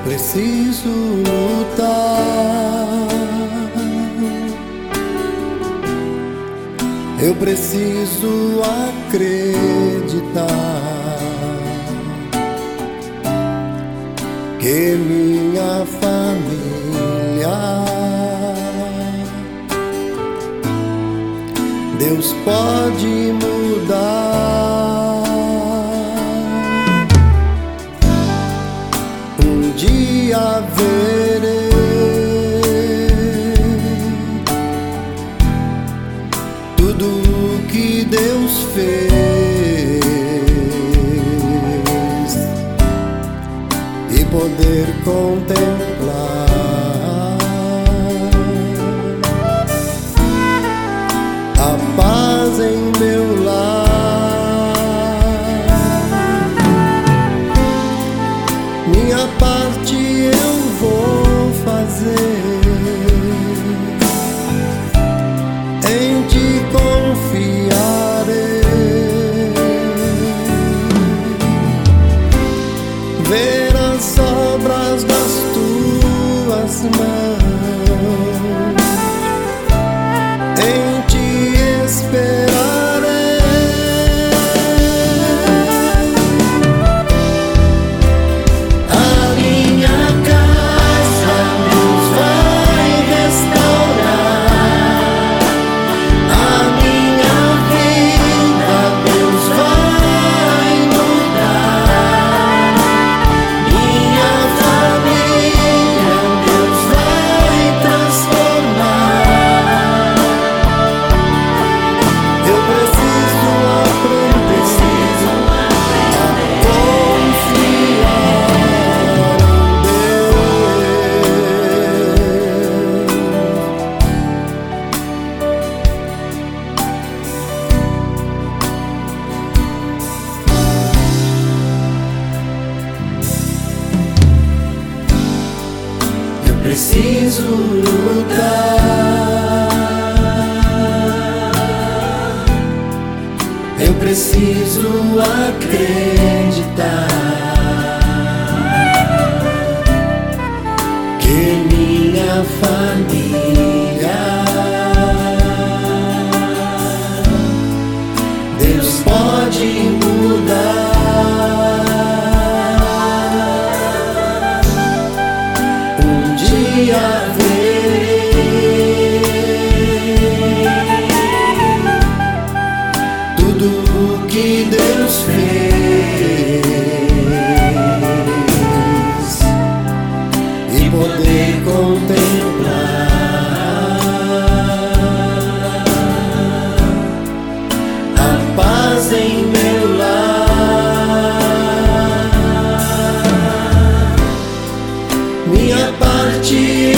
preciso lutar, eu preciso acreditar que minha família Deus pode mudar. Um dia verei tudo o que Deus fez e poder contemplar a paz em meu lar. Minha parte eu vou fazer, em ti confiarei, ver as obras das tuas mãos, em ti esperarei. A minha casa Deus vai restaurar, a minha vida Deus vai mudar, minha família Deus vai transformar. Eu preciso aprender a confiar em Deus. Eu preciso lutar, eu preciso acreditar que minha família Deus pode mudar. Um dia verei tudo o que Deus fez e poder contemplar a paz em meu lar. Minha parte